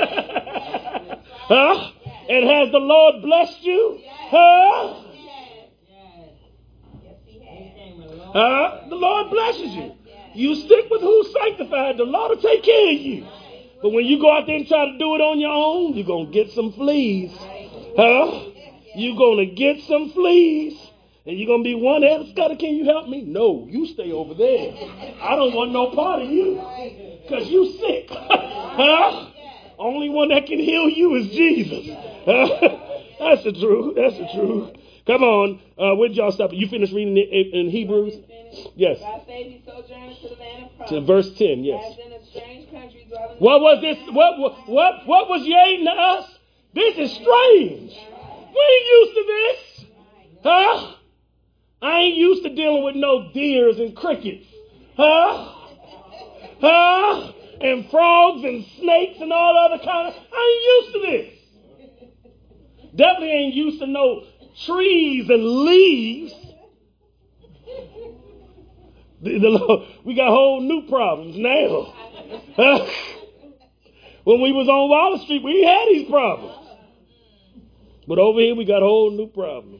Huh? And has the Lord blessed you? Huh? Huh? The Lord blesses you. You stick with who's sanctified. The Lord will take care of you. But when you go out there and try to do it on your own, you're going to get some fleas. Huh? You're going to get some fleas. And you're going to be one that, Scotty, can you help me? No, you stay over there. I don't want no part of you. Because you sick. Huh? Only one that can heal you is Jesus. That's the truth. That's the truth. Come on. Uh, where did y'all stop? You finished reading it in Hebrews? Yes.
God saved you sojourners to the land of promise.
To verse ten, yes.
As in a strange country dwelling.
What was this? What, what, what, what was yea to us? This is strange. We ain't used to this. Huh? I ain't used to dealing with no deers and crickets. Huh? Huh? And frogs and snakes and all other kind of. I ain't used to this. Definitely ain't used to no trees and leaves. The, the, we got whole new problems now. Huh? When we was on Waller Street, we had these problems. But over here, we got whole new problems.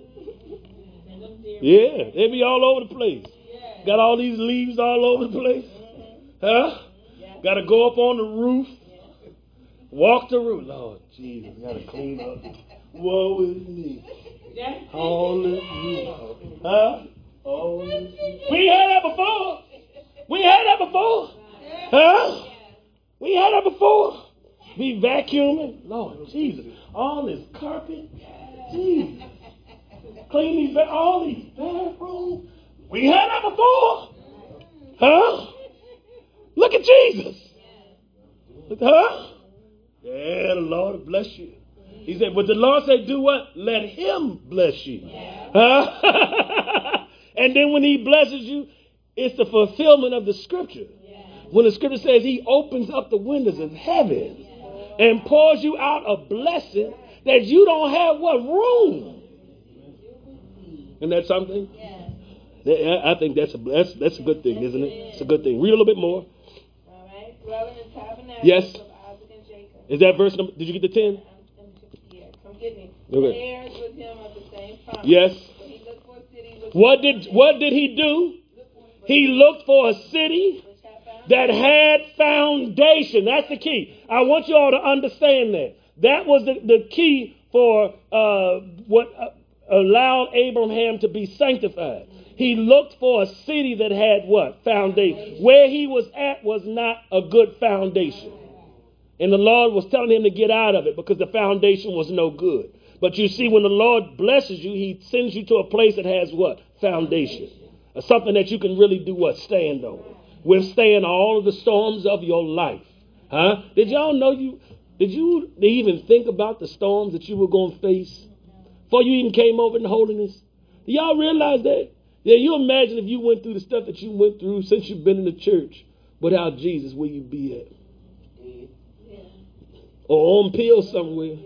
Yeah, they be all over the place. Got all these leaves all over the place. Huh? Got to go up on the roof. Walk the roof. Lord Jesus, got to clean up. Woe is me. All this roof. Huh? Oh, we had that before. We had that before. Huh? We had that before. Be vacuuming. Lord Jesus. All this carpet. Jesus. Clean these, all these bathrooms. We had that before. Huh? Look at Jesus. Huh? Yeah, the Lord will bless you. He said, but the Lord said, do what? Let him bless you. Huh? And then when he blesses you, it's the fulfillment of the scripture. When the scripture says he opens up the windows of heaven and pours you out a blessing that you don't have what room. Isn't that something? I think that's a that's that's a good thing, isn't it? It's a good thing. Read a little bit more.
All right. Dwelling in tabernacles
yes.
of Isaac and Jacob.
Is that verse number? Did you get the ten?
Yes, I'm getting it.
Okay.
The heirs with him of the same promise.
Yes.
So he looked for a city which
What did what did he do? He looked for a city that had foundation. That's the key. I want you all to understand that. That was the, the key for uh, what uh, allowed Abraham to be sanctified. He looked for a city that had what? Foundation. Where he was at was not a good foundation. And the Lord was telling him to get out of it because the foundation was no good. But you see, when the Lord blesses you, he sends you to a place that has what? Foundation. Something that you can really do what? Stand on. Withstand all of the storms of your life. Huh? Did y'all know you, did you even think about the storms that you were going to face before you even came over in holiness? Do y'all realize that? Yeah, you imagine if you went through the stuff that you went through since you've been in the church. Without Jesus, where you be at? Or on pills somewhere.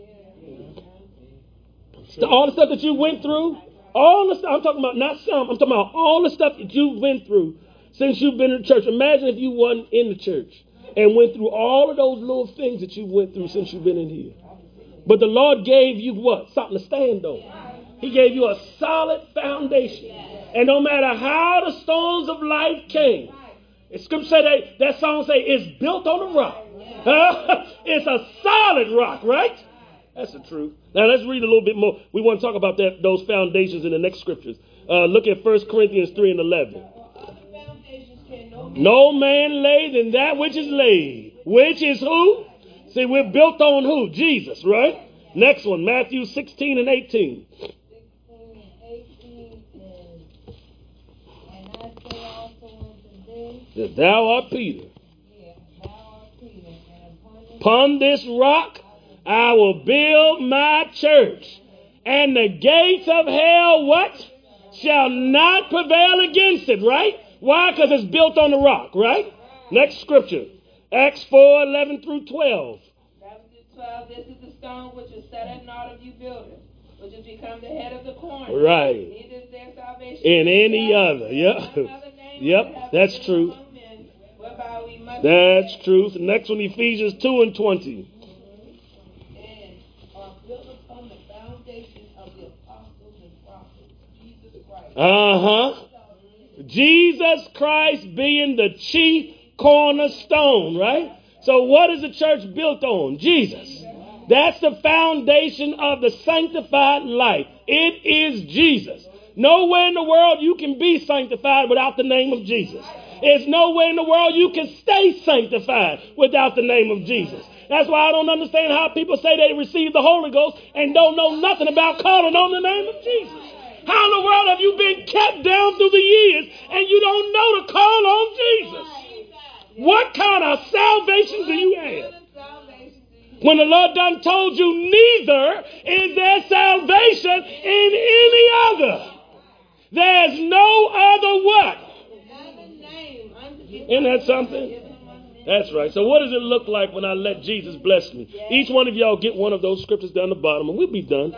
So all the stuff that you went through, all the stuff, I'm talking about not some, I'm talking about all the stuff that you've been through since you've been in the church. Imagine if you weren't in the church and went through all of those little things that you went through since you've been in here. But the Lord gave you what? Something to stand on. He gave you a solid foundation. And no matter how the storms of life came, the scripture say that, that song say it's built on a rock. Huh? It's a solid rock, right? That's the truth. Now let's read a little bit more. We want to talk about that, those foundations in the next scriptures. Uh, look at First Corinthians three and eleven. No man laid than that which is laid. Which is who? See, we're built on who? Jesus, right? Next one, Matthew sixteen and eighteen. That thou art Peter. Upon this rock I will build my church, and the gates of hell, what? Shall not prevail against it, right? Why? Because it's built on the rock, right? Next scripture, Acts four, eleven through twelve.
eleven through twelve, this is the stone which is set at naught of you builders, which has become the head of the corner.
Right.
Neither is there salvation
in any other. Yep. Yep, that's true. That's truth. Next one, Ephesians two and twenty.
And are built upon the foundation of the apostles and prophets, Jesus Christ.
Uh-huh. Jesus Christ being the chief cornerstone, right? So what is the church built on? Jesus. That's the foundation of the sanctified life. It is Jesus. Nowhere in the world you can be sanctified without the name of Jesus. There's nowhere in the world you can stay sanctified without the name of Jesus. That's why I don't understand how people say they received the Holy Ghost and don't know nothing about calling on the name of Jesus. How in the world have you been kept down through the years and you don't know to call on Jesus? What kind of salvation do you have? When the Lord done told you neither is there salvation in any other. There's no other what? Isn't that something? That's right. So what does it look like when I let Jesus bless me? Each one of y'all get one of those scriptures down the bottom and we'll be done.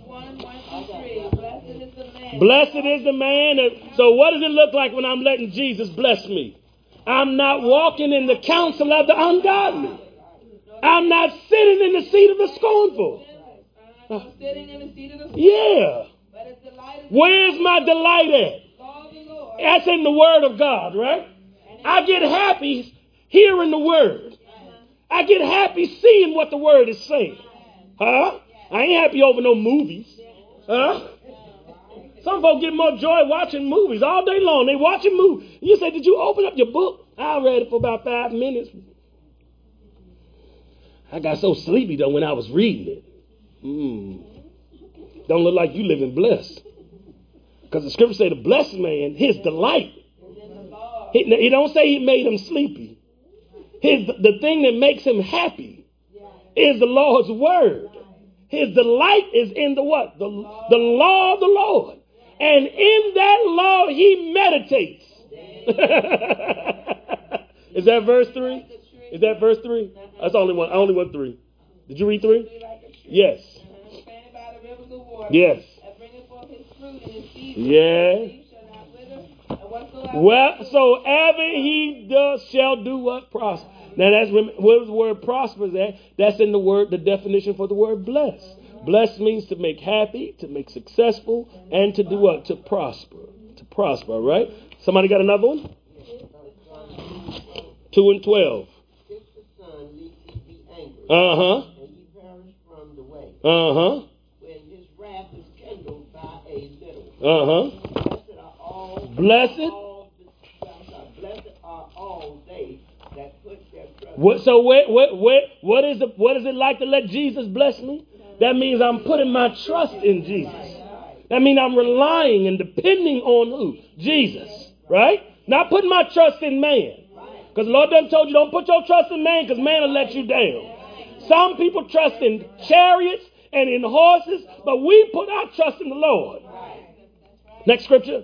Blessed is the man. That, so what does it look like when I'm letting Jesus bless me? I'm not walking in the counsel of the ungodly. I'm not sitting in the seat of the scornful.
I'm sitting in the seat of the scornful.
Yeah. Where's my delight at? That's in the word of God, right? I get happy hearing the word. I get happy seeing what the word is saying. Huh? I ain't happy over no movies. Huh? Some folks get more joy watching movies all day long. They watching movies. You say, did you open up your book? I read it for about five minutes. I got so sleepy, though, when I was reading it. Mm. Don't look like you living blessed. Because the scripture say the blessed man, his delight. He, he don't say he made him sleepy. His, the thing that makes him happy is the Lord's word. His delight is in the what? The, the law of the Lord. And in that law he meditates. Is that verse three? Is that verse three? That's only one. I only want three. Did you read three? Yes. Yes. Yeah.
whatsoever.
Whatsoever he does shall do what? Prosper. Now that's where the word prosper is at. That's in the word, the definition for the word bless. Bless means to make happy, to make successful, and to do what? To prosper. To prosper, all right? Somebody got another one? Two and twelve.
If the son leads thee be angry,
Uh-huh.
and ye perish from the way,
Uh-huh.
when his wrath is kindled by a little.
Uh-huh.
Blessed are all.
Blessed?
all the, I'm sorry, blessed are all they that put their trust.
What, so what, what, what, what, is the, what is it like to let Jesus bless me? That means I'm putting my trust in Jesus. That means I'm relying and depending on who? Jesus. Right? Not putting my trust in man. Because the Lord done told you don't put your trust in man because man will let you down. Some people trust in chariots and in horses, but we put our trust in the Lord. Next scripture.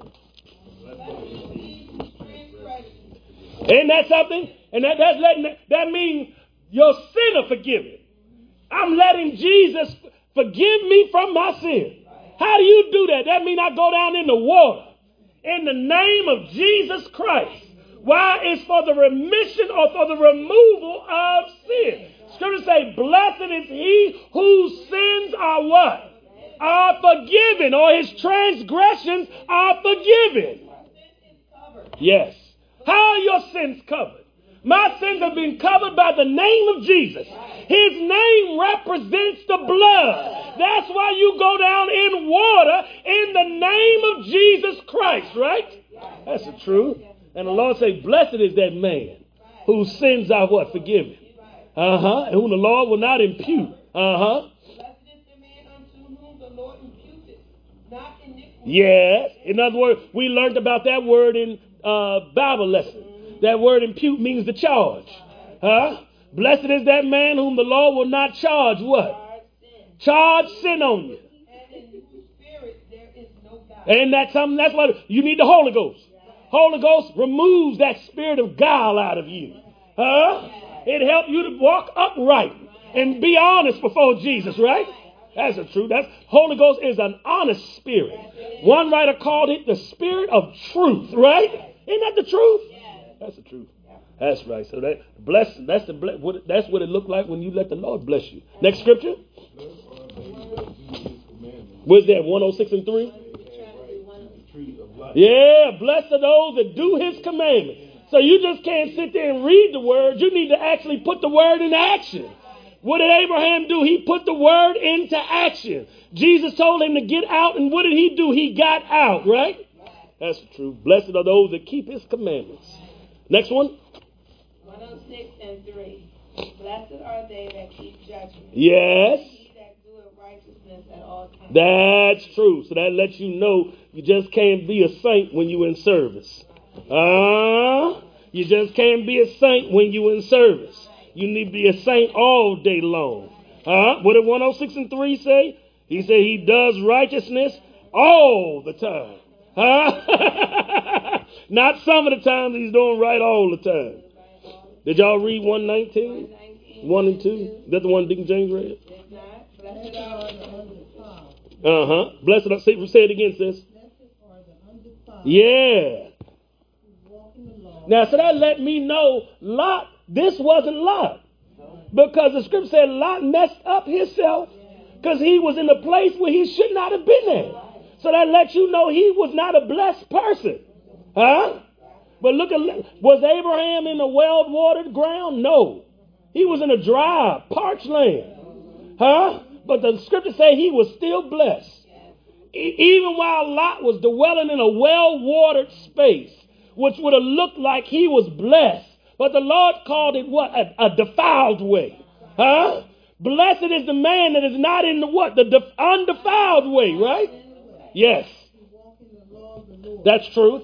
Ain't that something? And that, that's letting, that means your sin are forgiven. I'm letting Jesus forgive me from my sin. How do you do that? That means I go down in the water in the name of Jesus Christ. Why? It's for the remission or for the removal of sin. Scripture say, blessed is he whose sins are what? Are forgiven, or his transgressions are forgiven. Yes. How are your sins covered? My sins have been covered by the name of Jesus. His name represents the blood. That's why you go down in water in the name of Jesus Christ, right? That's the truth. And the Lord say, blessed is that man whose sins are what? Forgiven. Uh-huh. And whom the Lord will not impute. Uh-huh.
Blessed is the man unto whom the Lord imputeth not iniquity.
Yes. In other words, we learned about that word in uh, Bible lesson. That word impute means to charge. Huh? Blessed is that man whom the Lord will not charge what? Charge sin on you.
And in whose spirit there is no guile.
And that's something, that's why you need the Holy Ghost. Holy Ghost removes that spirit of guile out of you. Huh? It helps you to walk upright and be honest before Jesus, right? That's the truth. That's Holy Ghost is an honest spirit. One writer called it the spirit of truth, right? Isn't that the truth? That's the truth. That's right. So that bless. That's the bless, what, that's what it looked like when you let the Lord bless you. Next scripture. Where's that? one oh six and three. Yeah, blessed are those that do his commandments. So you just can't sit there and read the word. You need to actually put the word into action. What did Abraham do? He put the word into action. Jesus told him to get out, and what did he do? He got out, right? That's the truth. Blessed are those that keep his commandments. Next one.
one oh six and three. Blessed are they that keep judgment.
Yes.
He that doeth righteousness at all times.
That's true. So that lets you know you just can't be a saint when you're in service. Ah, uh, you just can't be a saint when you're in service. You need to be a saint all day long. Uh, what did one oh six and three say? He said he does righteousness all the time. Huh? Not some of the times, he's doing right all the time. Did y'all read one nineteen? one and two? Is that the one Deacon James read? Uh-huh. Blessed are, say, say it again, sis. Yeah. Now, so that let me know Lot, this wasn't Lot. Because the scripture said Lot messed up himself because he was in a place where he should not have been there. So that lets you know he was not a blessed person. Huh? But look at, was Abraham in a well-watered ground? No. He was in a dry, parched land. Huh? But the scripture say he was still blessed. E- even while Lot was dwelling in a well-watered space, which would have looked like he was blessed. But the Lord called it what? A, a defiled way. Huh? Blessed is the man that is not in the what? The def- undefiled way, right? Yes. That's truth.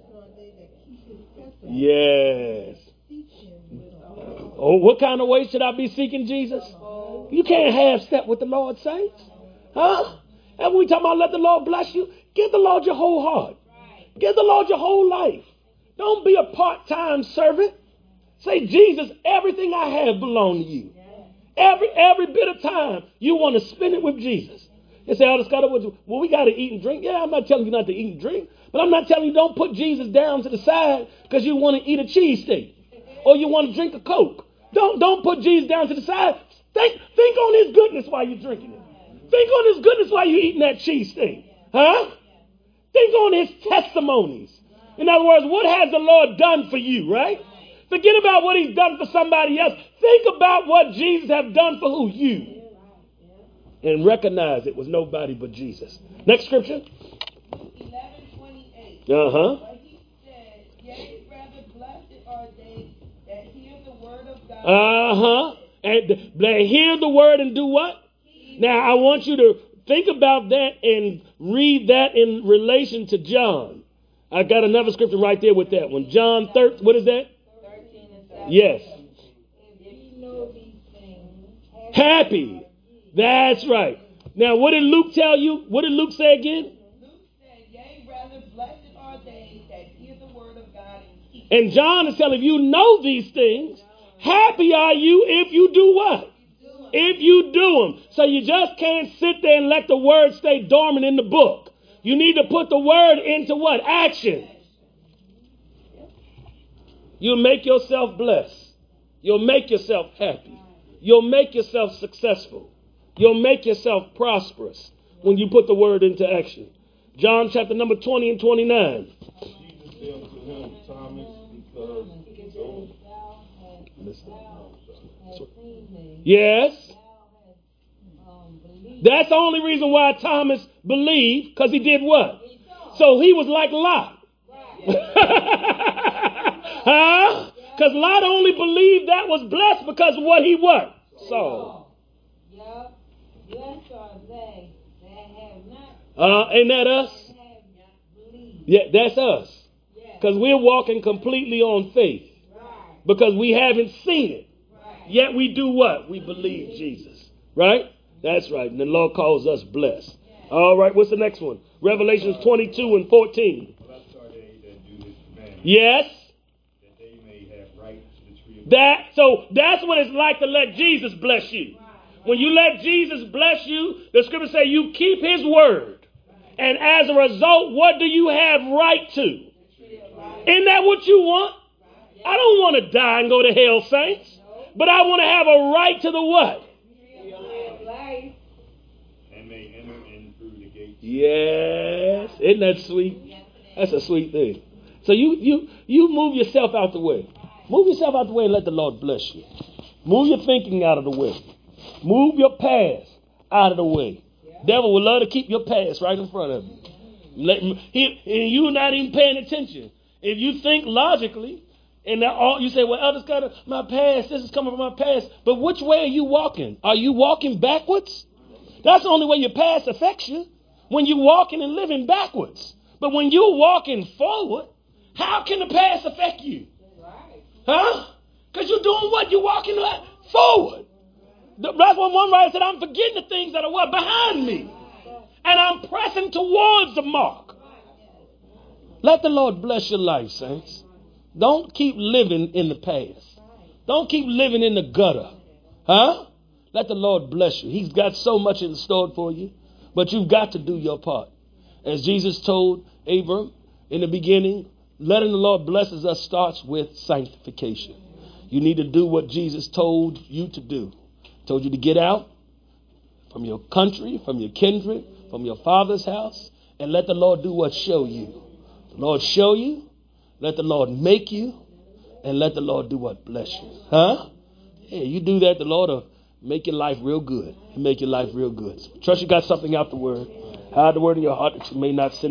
Yes. Oh, what kind of way should I be seeking Jesus? You can't half step with the Lord, saints. Huh? And when we talk about let the Lord bless you, give the Lord your whole heart. Give the Lord your whole life. Don't be a part-time servant. Say, Jesus, everything I have belongs to you. Every every bit of time, you want to spend it with Jesus. They say, Elder Scott, well, we got to eat and drink. Yeah, I'm not telling you not to eat and drink. But I'm not telling you don't put Jesus down to the side because you want to eat a cheesesteak or you want to drink a Coke. Don't don't put Jesus down to the side. Think think on his goodness while you're drinking it. Think on his goodness while you're eating that cheesesteak. Huh? Think on his testimonies. In other words, what has the Lord done for you, right? Forget about what he's done for somebody else. Think about what Jesus has done for who? You. And recognize it was nobody but Jesus. Next scripture.
eleven twenty-eight.
Uh-huh.
But he said, yea, rather blessed are they that hear the word of God.
Uh-huh. And they hear the word and do what? Now, I want you to think about that and read that in relation to John. I got another scripture right there with that one. John thirteen, what is that?
thirteen and seventeen.
Yes.
If you know these things,
Happy. That's right. Now, what did Luke tell you? What did Luke say again?
Luke said, yea, rather blessed are they that hear the word of God and keep.
And John is telling you, know these things. Happy are you if you do what? If you do them. So you just can't sit there and let the word stay dormant in the book. You need to put the word into what? Action. You'll make yourself blessed. You'll make yourself happy. You'll make yourself successful. You'll make yourself prosperous when you put the word into action. John chapter number twenty and twenty-nine.
Jesus said unto him, Thomas, because
Yes. That's the only reason why Thomas believed, because he did what? So he was like Lot. Huh? Because Lot only believed that was blessed because of what he what? Saw.
Yep. Blessed are they that have not.
Uh, ain't that us?
Have not believed.
Yeah, that's us. Because we're walking completely on faith.
Right.
Because we haven't seen it.
Right.
Yet we do what? We believe Jesus. Right? That's right. And the Lord calls us blessed. All right, what's the next one? Revelations twenty-two and fourteen.
blessed are they that do this commandment,
Yes.
that they may have right to the tree of
That so that's what it's like to let Jesus bless you. When you let Jesus bless you, the scripture say you keep his word. And as a result, what do you have right to? Isn't that what you want? I don't want to die and go to hell, saints. But I want to have a right to the what?
and may enter in through the gates.
Yes. Isn't that sweet? That's a sweet thing. So you you you move yourself out the way. Move yourself out the way and let the Lord bless you. Move your thinking out of the way. Move your past out of the way. Devil would love to keep your past right in front of you. Let, he, and you're not even paying attention. If you think logically, and that all, you say, well, Elder Scott, my past, this is coming from my past. But which way are you walking? Are you walking backwards? That's the only way your past affects you. When you're walking and living backwards. But when you're walking forward, how can the past affect you? Huh? Because you're doing what? You're walking forward. That's what one writer said, I'm forgetting the things that are what? Behind me. And I'm pressing towards the mark. Let the Lord bless your life, saints. Don't keep living in the past. Don't keep living in the gutter. Huh? Let the Lord bless you. He's got so much in store for you. But you've got to do your part. As Jesus told Abram in the beginning, letting the Lord blesses us starts with sanctification. You need to do what Jesus told you to do. Told you to get out from your country, from your kindred, from your father's house, and let the Lord do what? Show you. The Lord show you, let the Lord make you, and let the Lord do what? Bless you. Huh? Yeah, you do that, the Lord will make your life real good. Make your life real good. So trust you got something out the word. Hide the word in your heart that you may not sin.